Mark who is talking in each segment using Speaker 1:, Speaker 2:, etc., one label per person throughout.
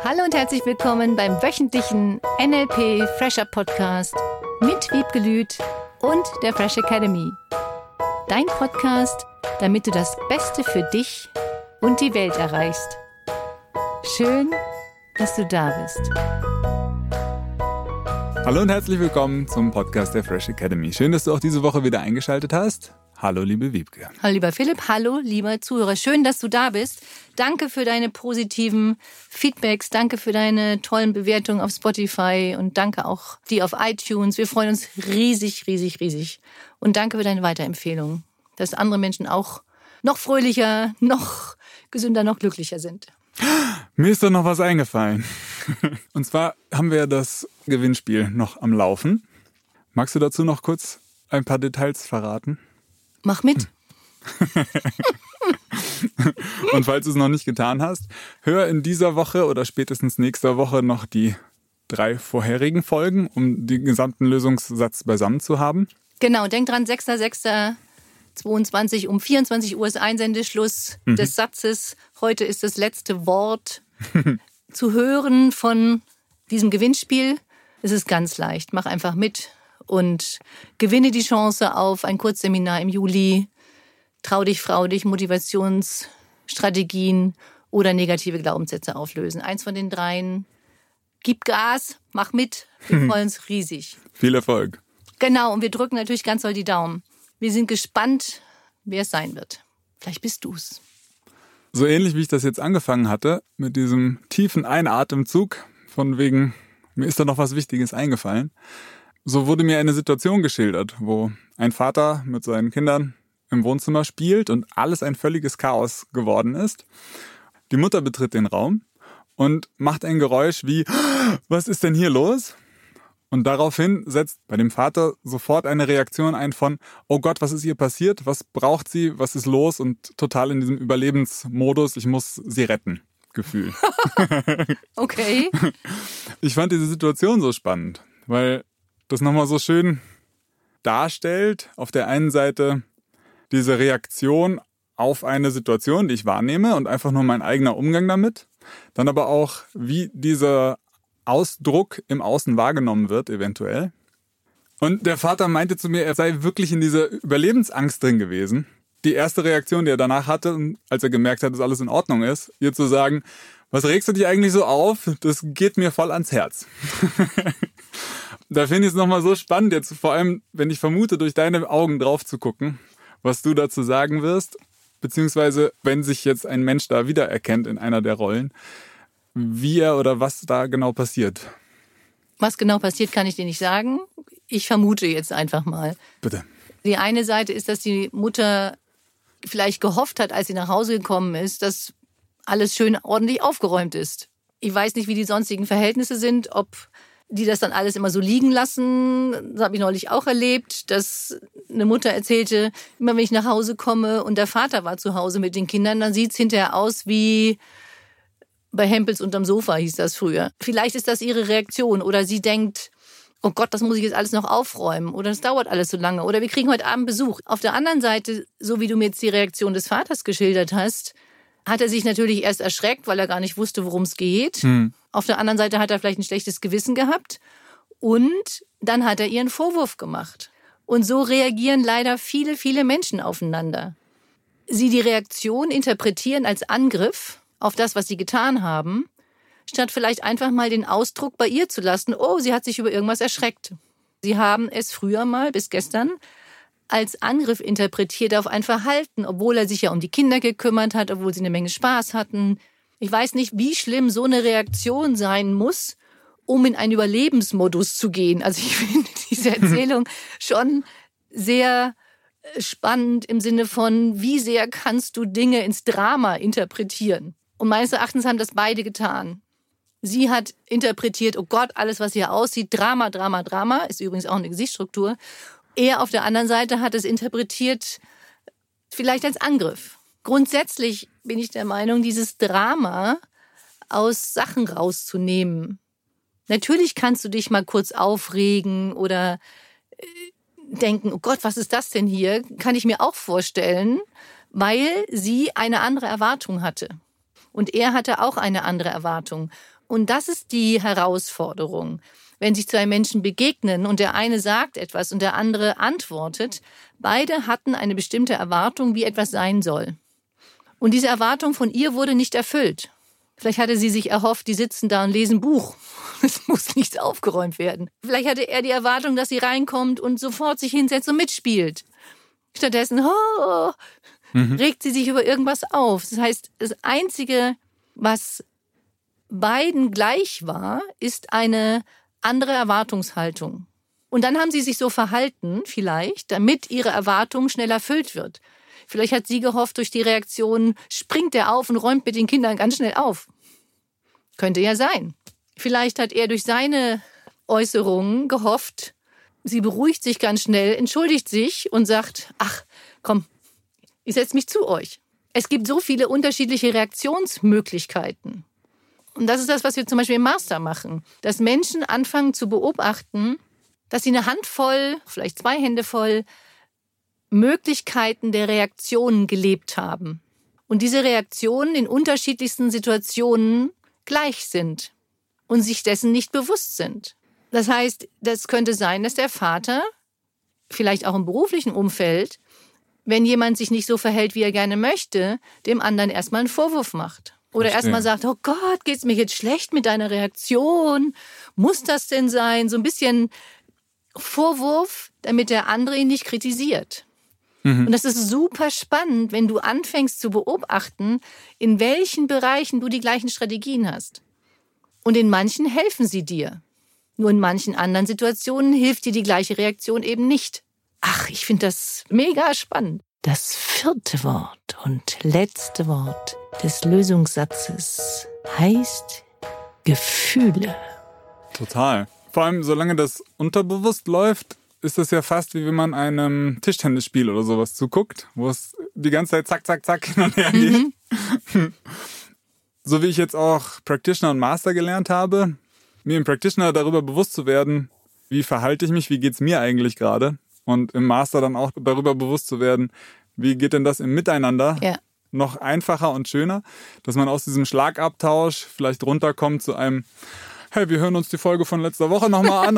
Speaker 1: Hallo und herzlich willkommen beim wöchentlichen NLP Fresher Podcast mit Wiebke Lüth und der Fresh Academy. Dein Podcast, damit du das Beste für dich und die Welt erreichst. Schön, dass du da bist.
Speaker 2: Hallo und herzlich willkommen zum Podcast der Fresh Academy. Schön, dass du auch diese Woche wieder eingeschaltet hast. Hallo, liebe Wiebke.
Speaker 1: Hallo, lieber Philipp. Hallo, lieber Zuhörer. Schön, dass du da bist. Danke für deine positiven Feedbacks. Danke für deine tollen Bewertungen auf Spotify und danke auch die auf iTunes. Wir freuen uns riesig, riesig, riesig. Und danke für deine Weiterempfehlungen, dass andere Menschen auch noch fröhlicher, noch gesünder, noch glücklicher sind.
Speaker 2: Mir ist da noch was eingefallen. Und zwar haben wir das Gewinnspiel noch am Laufen. Magst du dazu noch kurz ein paar Details verraten?
Speaker 1: Mach mit.
Speaker 2: Und falls du es noch nicht getan hast, hör in dieser Woche oder spätestens nächster Woche noch die 3 vorherigen Folgen, um den gesamten Lösungssatz beisammen zu haben.
Speaker 1: Genau, denk dran, 6.6.22 um 24 Uhr ist Einsendeschluss des Satzes. Heute ist das letzte Wort zu hören von diesem Gewinnspiel. Es ist ganz leicht, mach einfach mit. Und gewinne die Chance auf ein Kurzseminar im Juli. Trau dich, frau dich, Motivationsstrategien oder negative Glaubenssätze auflösen. Eins von den 3. Gib Gas, mach mit. Wir freuen uns riesig.
Speaker 2: Viel Erfolg.
Speaker 1: Genau, und wir drücken natürlich ganz doll die Daumen. Wir sind gespannt, wer es sein wird. Vielleicht bist du's.
Speaker 2: So ähnlich wie ich das jetzt angefangen hatte, mit diesem tiefen Einatemzug, von wegen, mir ist da noch was Wichtiges eingefallen. So wurde mir eine Situation geschildert, wo ein Vater mit seinen Kindern im Wohnzimmer spielt und alles ein völliges Chaos geworden ist. Die Mutter betritt den Raum und macht ein Geräusch wie, was ist denn hier los? Und daraufhin setzt bei dem Vater sofort eine Reaktion ein von, oh Gott, was ist ihr passiert? Was braucht sie? Was ist los? Und total in diesem Überlebensmodus, ich muss sie retten, Gefühl.
Speaker 1: Okay.
Speaker 2: Ich fand diese Situation so spannend, weil das nochmal so schön darstellt. Auf der einen Seite diese Reaktion auf eine Situation, die ich wahrnehme und einfach nur mein eigener Umgang damit. Dann aber auch, wie dieser Ausdruck im Außen wahrgenommen wird, eventuell. Und der Vater meinte zu mir, er sei wirklich in dieser Überlebensangst drin gewesen. Die erste Reaktion, die er danach hatte, als er gemerkt hat, dass alles in Ordnung ist, ihr zu sagen, was regst du dich eigentlich so auf? Das geht mir voll ans Herz. Da finde ich es nochmal so spannend, jetzt vor allem, wenn ich vermute, durch deine Augen drauf zu gucken, was du dazu sagen wirst, beziehungsweise wenn sich jetzt ein Mensch da wiedererkennt in einer der Rollen, wie er oder was da genau passiert.
Speaker 1: Was genau passiert, kann ich dir nicht sagen. Ich vermute jetzt einfach mal.
Speaker 2: Bitte.
Speaker 1: Die eine Seite ist, dass die Mutter vielleicht gehofft hat, als sie nach Hause gekommen ist, dass alles schön ordentlich aufgeräumt ist. Ich weiß nicht, wie die sonstigen Verhältnisse sind, ob die das dann alles immer so liegen lassen. Das habe ich neulich auch erlebt, dass eine Mutter erzählte, immer wenn ich nach Hause komme und der Vater war zu Hause mit den Kindern, dann sieht es hinterher aus wie bei Hempels unterm Sofa, hieß das früher. Vielleicht ist das ihre Reaktion oder sie denkt, oh Gott, das muss ich jetzt alles noch aufräumen oder das dauert alles so lange oder wir kriegen heute Abend Besuch. Auf der anderen Seite, so wie du mir jetzt die Reaktion des Vaters geschildert hast, hat er sich natürlich erst erschreckt, weil er gar nicht wusste, worum es geht. Auf der anderen Seite hat er vielleicht ein schlechtes Gewissen gehabt und dann hat er ihr einen Vorwurf gemacht. Und so reagieren leider viele, viele Menschen aufeinander. Sie die Reaktion interpretieren als Angriff auf das, was sie getan haben, statt vielleicht einfach mal den Ausdruck bei ihr zu lassen, oh, sie hat sich über irgendwas erschreckt. Sie haben es früher mal, bis gestern, als Angriff interpretiert auf ein Verhalten, obwohl er sich ja um die Kinder gekümmert hat, obwohl sie eine Menge Spaß hatten. Ich weiß nicht, wie schlimm so eine Reaktion sein muss, um in einen Überlebensmodus zu gehen. Also ich finde diese Erzählung schon sehr spannend im Sinne von, wie sehr kannst du Dinge ins Drama interpretieren? Und meines Erachtens haben das beide getan. Sie hat interpretiert, oh Gott, alles, was hier aussieht, Drama, Drama, Drama, ist übrigens auch eine Gesichtsstruktur. Er auf der anderen Seite hat es interpretiert, vielleicht als Angriff. Grundsätzlich bin ich der Meinung, dieses Drama aus Sachen rauszunehmen. Natürlich kannst du dich mal kurz aufregen oder denken, oh Gott, was ist das denn hier? Kann ich mir auch vorstellen, weil sie eine andere Erwartung hatte. Und er hatte auch eine andere Erwartung. Und das ist die Herausforderung. Wenn sich zwei Menschen begegnen und der eine sagt etwas und der andere antwortet, beide hatten eine bestimmte Erwartung, wie etwas sein soll. Und diese Erwartung von ihr wurde nicht erfüllt. Vielleicht hatte sie sich erhofft, die sitzen da und lesen Buch. Es muss nichts aufgeräumt werden. Vielleicht hatte er die Erwartung, dass sie reinkommt und sofort sich hinsetzt und mitspielt. Stattdessen regt sie sich über irgendwas auf. Das heißt, das Einzige, was beiden gleich war, ist eine andere Erwartungshaltung. Und dann haben sie sich so verhalten, vielleicht, damit ihre Erwartung schnell erfüllt wird. Vielleicht hat sie gehofft, durch die Reaktion springt er auf und räumt mit den Kindern ganz schnell auf. Könnte ja sein. Vielleicht hat er durch seine Äußerungen gehofft, sie beruhigt sich ganz schnell, entschuldigt sich und sagt, ach, komm, ich setze mich zu euch. Es gibt so viele unterschiedliche Reaktionsmöglichkeiten. Und das ist das, was wir zum Beispiel im Master machen. Dass Menschen anfangen zu beobachten, dass sie eine Handvoll, vielleicht 2 Hände voll, Möglichkeiten der Reaktionen gelebt haben. Und diese Reaktionen in unterschiedlichsten Situationen gleich sind und sich dessen nicht bewusst sind. Das heißt, das könnte sein, dass der Vater, vielleicht auch im beruflichen Umfeld, wenn jemand sich nicht so verhält, wie er gerne möchte, dem anderen erstmal einen Vorwurf macht. Oder erstmal sagt, oh Gott, geht's mir jetzt schlecht mit deiner Reaktion? Muss das denn sein? So ein bisschen Vorwurf, damit der andere ihn nicht kritisiert. Und das ist super spannend, wenn du anfängst zu beobachten, in welchen Bereichen du die gleichen Strategien hast. Und in manchen helfen sie dir. Nur in manchen anderen Situationen hilft dir die gleiche Reaktion eben nicht. Ach, ich finde das mega spannend. Das 4. Wort und letzte Wort des Lösungssatzes heißt Gefühle.
Speaker 2: Total. Vor allem, solange das unterbewusst läuft, ist das ja fast wie wenn man einem Tischtennisspiel oder sowas zuguckt, wo es die ganze Zeit zack, zack, zack hin und her geht. So wie ich jetzt auch Practitioner und Master gelernt habe, mir im Practitioner darüber bewusst zu werden, wie verhalte ich mich, wie geht's mir eigentlich gerade, und im Master dann auch darüber bewusst zu werden, wie geht denn das im Miteinander noch einfacher und schöner, dass man aus diesem Schlagabtausch vielleicht runterkommt zu einem, hey, wir hören uns die Folge von letzter Woche nochmal an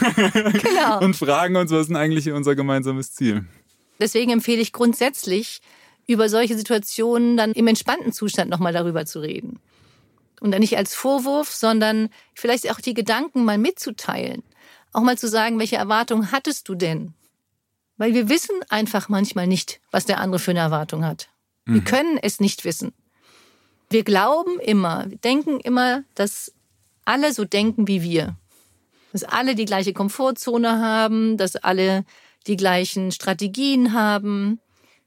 Speaker 1: Genau.
Speaker 2: und fragen uns, was ist denn eigentlich unser gemeinsames Ziel?
Speaker 1: Deswegen empfehle ich grundsätzlich, über solche Situationen dann im entspannten Zustand nochmal darüber zu reden. Und dann nicht als Vorwurf, sondern vielleicht auch die Gedanken mal mitzuteilen. Auch mal zu sagen, welche Erwartungen hattest du denn? Weil wir wissen einfach manchmal nicht, was der andere für eine Erwartung hat. Wir können es nicht wissen. Wir glauben immer, wir denken immer, dass alle so denken wie wir. Dass alle die gleiche Komfortzone haben, dass alle die gleichen Strategien haben.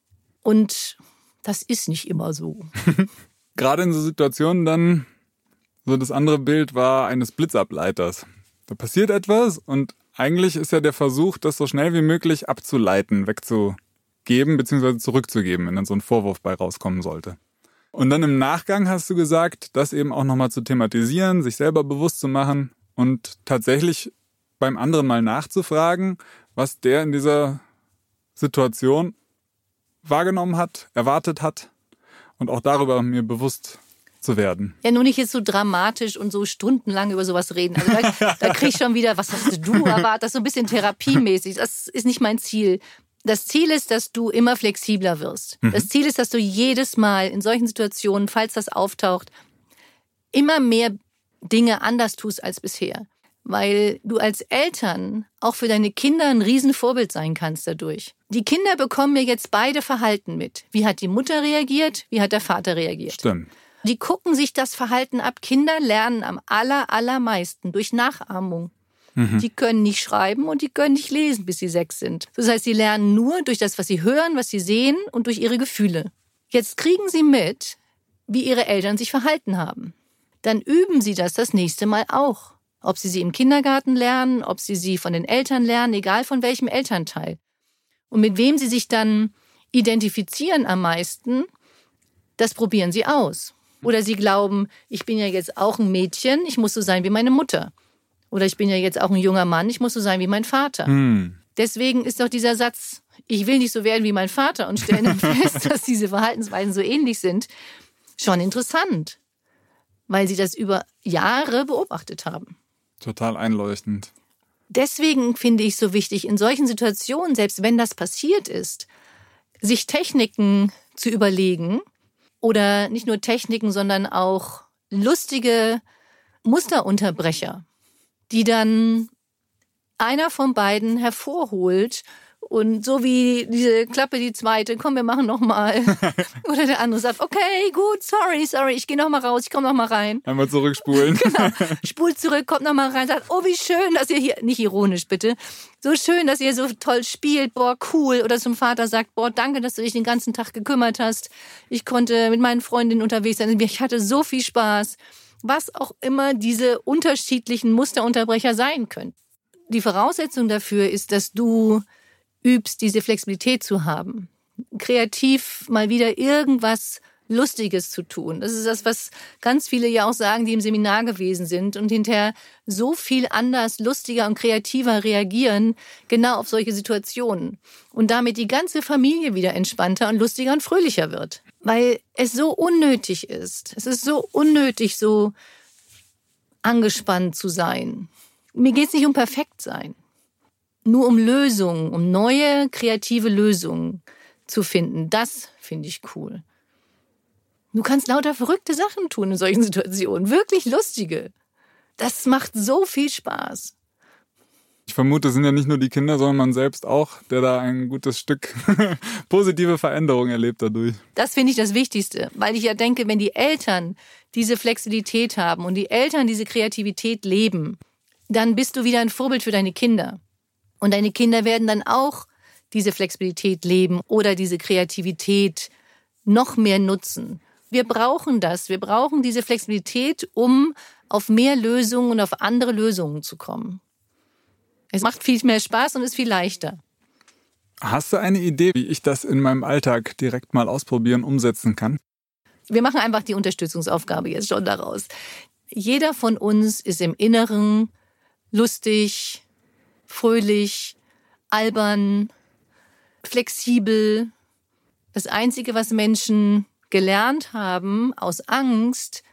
Speaker 1: Und das ist nicht immer so.
Speaker 2: Gerade in so Situationen dann, so das andere Bild war eines Blitzableiters. Da passiert etwas und eigentlich ist ja der Versuch, das so schnell wie möglich abzuleiten, wegzugeben bzw. zurückzugeben, wenn dann so ein Vorwurf bei rauskommen sollte. Und dann im Nachgang hast du gesagt, das eben auch nochmal zu thematisieren, sich selber bewusst zu machen und tatsächlich beim anderen mal nachzufragen, was der in dieser Situation wahrgenommen hat, erwartet hat und auch darüber mir bewusst zu werden.
Speaker 1: Ja, nur nicht jetzt so dramatisch und so stundenlang über sowas reden. Also da krieg ich schon wieder, was hast du erwartet? Das ist so ein bisschen therapiemäßig. Das ist nicht mein Ziel. Das Ziel ist, dass du immer flexibler wirst. Das Ziel ist, dass du jedes Mal in solchen Situationen, falls das auftaucht, immer mehr Dinge anders tust als bisher. Weil du als Eltern auch für deine Kinder ein Riesenvorbild sein kannst dadurch. Die Kinder bekommen ja jetzt beide Verhalten mit. Wie hat die Mutter reagiert? Wie hat der Vater reagiert?
Speaker 2: Stimmt.
Speaker 1: Die gucken sich das Verhalten ab. Kinder lernen am allermeisten durch Nachahmung. Die können nicht schreiben und die können nicht lesen, bis sie 6 sind. Das heißt, sie lernen nur durch das, was sie hören, was sie sehen und durch ihre Gefühle. Jetzt kriegen sie mit, wie ihre Eltern sich verhalten haben. Dann üben sie das nächste Mal auch. Ob sie im Kindergarten lernen, ob sie von den Eltern lernen, egal von welchem Elternteil. Und mit wem sie sich dann identifizieren am meisten, das probieren sie aus. Oder sie glauben, ich bin ja jetzt auch ein Mädchen, ich muss so sein wie meine Mutter. Oder ich bin ja jetzt auch ein junger Mann, ich muss so sein wie mein Vater. Deswegen ist doch dieser Satz, ich will nicht so werden wie mein Vater und stellen dann fest, dass diese Verhaltensweisen so ähnlich sind, schon interessant. weil sie das über Jahre beobachtet haben.
Speaker 2: Total einleuchtend.
Speaker 1: Deswegen finde ich so wichtig, in solchen Situationen, selbst wenn das passiert ist, sich Techniken zu überlegen oder nicht nur Techniken, sondern auch lustige Musterunterbrecher, die dann einer von beiden hervorholt und so wie diese Klappe, die zweite, komm, wir machen nochmal. Oder der andere sagt, okay, gut, sorry, ich gehe nochmal raus, ich komme nochmal rein.
Speaker 2: Einmal zurückspulen.
Speaker 1: Genau, spult zurück, kommt nochmal rein, sagt, oh, wie schön, dass ihr hier, nicht ironisch bitte, so schön, dass ihr so toll spielt, boah, cool. Oder zum Vater sagt, boah, danke, dass du dich den ganzen Tag gekümmert hast. Ich konnte mit meinen Freundinnen unterwegs sein, ich hatte so viel Spaß. Was auch immer diese unterschiedlichen Musterunterbrecher sein können. Die Voraussetzung dafür ist, dass du übst, diese Flexibilität zu haben. Kreativ mal wieder irgendwas Lustiges zu tun. Das ist das, was ganz viele ja auch sagen, die im Seminar gewesen sind und hinterher so viel anders, lustiger und kreativer reagieren, genau auf solche Situationen. Und damit die ganze Familie wieder entspannter und lustiger und fröhlicher wird. Weil es so unnötig ist. Es ist so unnötig, so angespannt zu sein. Mir geht es nicht um perfekt sein. Nur um Lösungen, um neue kreative Lösungen zu finden. Das finde ich cool. Du kannst lauter verrückte Sachen tun in solchen Situationen. Wirklich lustige. Das macht so viel Spaß.
Speaker 2: Ich vermute, es sind ja nicht nur die Kinder, sondern man selbst auch, der da ein gutes Stück positive Veränderung erlebt dadurch.
Speaker 1: Das finde ich das Wichtigste, weil ich ja denke, wenn die Eltern diese Flexibilität haben und die Eltern diese Kreativität leben, dann bist du wieder ein Vorbild für deine Kinder. Und deine Kinder werden dann auch diese Flexibilität leben oder diese Kreativität noch mehr nutzen. Wir brauchen das. Wir brauchen diese Flexibilität, um auf mehr Lösungen und auf andere Lösungen zu kommen. Es macht viel mehr Spaß und ist viel leichter.
Speaker 2: Hast du eine Idee, wie ich das in meinem Alltag direkt mal ausprobieren, umsetzen kann?
Speaker 1: Wir machen einfach die Unterstützungsaufgabe jetzt schon daraus. Jeder von uns ist im Inneren lustig, fröhlich, albern, flexibel. Das Einzige, was Menschen gelernt haben, aus Angst,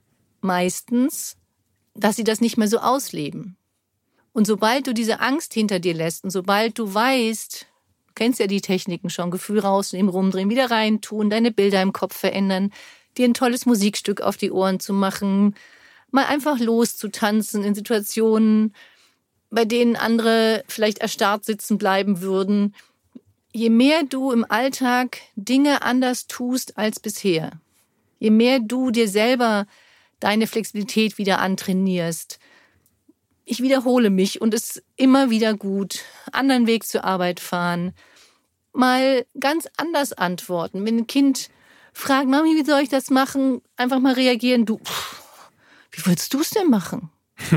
Speaker 1: meistens, dass sie das nicht mehr so ausleben. Und sobald du diese Angst hinter dir lässt und sobald du weißt, du kennst ja die Techniken schon, Gefühl rausnehmen, rumdrehen, wieder reintun, deine Bilder im Kopf verändern, dir ein tolles Musikstück auf die Ohren zu machen, mal einfach loszutanzen in Situationen, bei denen andere vielleicht erstarrt sitzen bleiben würden. Je mehr du im Alltag Dinge anders tust als bisher, je mehr du dir selber deine Flexibilität wieder antrainierst. Ich wiederhole mich und es ist immer wieder gut. Anderen Weg zur Arbeit fahren. Mal ganz anders antworten. Wenn ein Kind fragt, Mami, wie soll ich das machen? Einfach mal reagieren. Du, wie willst du es denn machen?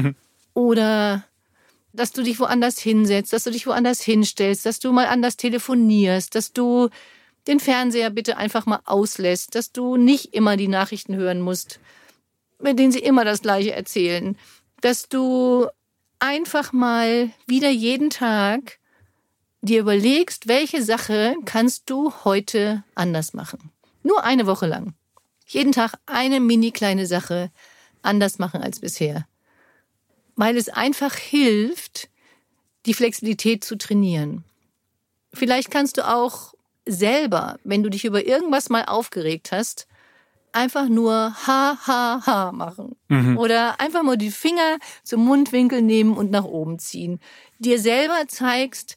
Speaker 1: Oder dass du dich woanders hinsetzt, dass du dich woanders hinstellst, dass du mal anders telefonierst, dass du den Fernseher bitte einfach mal auslässt, dass du nicht immer die Nachrichten hören musst, mit denen sie immer das Gleiche erzählen, dass du einfach mal wieder jeden Tag dir überlegst, welche Sache kannst du heute anders machen. Nur eine Woche lang. Jeden Tag eine mini kleine Sache anders machen als bisher. Weil es einfach hilft, die Flexibilität zu trainieren. Vielleicht kannst du auch selber, wenn du dich über irgendwas mal aufgeregt hast, einfach nur ha, ha, ha machen. Oder einfach mal die Finger zum Mundwinkel nehmen und nach oben ziehen. Dir selber zeigst,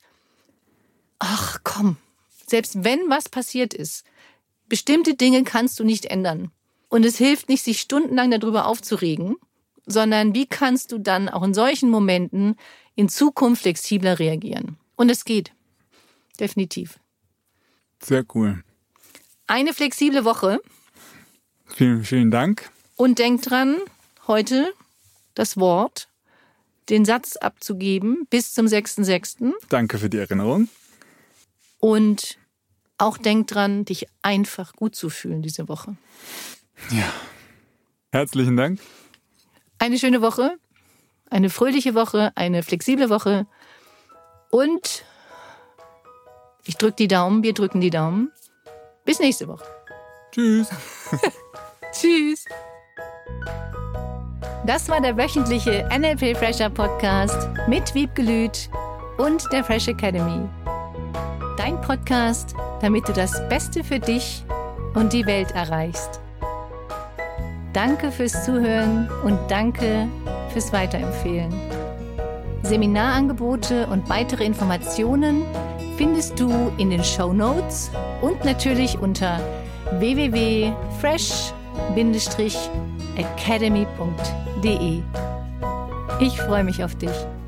Speaker 1: ach komm, selbst wenn was passiert ist, bestimmte Dinge kannst du nicht ändern. Und es hilft nicht, sich stundenlang darüber aufzuregen, sondern wie kannst du dann auch in solchen Momenten in Zukunft flexibler reagieren. Und es geht. Definitiv.
Speaker 2: Sehr cool.
Speaker 1: Eine flexible Woche.
Speaker 2: Vielen, vielen Dank.
Speaker 1: Und denk dran, heute das Wort, den Satz abzugeben bis zum 6.6.
Speaker 2: Danke für die Erinnerung.
Speaker 1: Und auch denk dran, dich einfach gut zu fühlen diese Woche.
Speaker 2: Ja. Herzlichen Dank.
Speaker 1: Eine schöne Woche, eine fröhliche Woche, eine flexible Woche. Und ich drücke die Daumen, wir drücken die Daumen. Bis nächste Woche.
Speaker 2: Tschüss.
Speaker 1: Tschüss. Das war der wöchentliche NLP Fresher Podcast mit Wiebke Lüth und der Fresh Academy. Dein Podcast, damit du das Beste für dich und die Welt erreichst. Danke fürs Zuhören und danke fürs Weiterempfehlen. Seminarangebote und weitere Informationen findest du in den Shownotes und natürlich unter www.fresh-academy.de. Ich freue mich auf dich.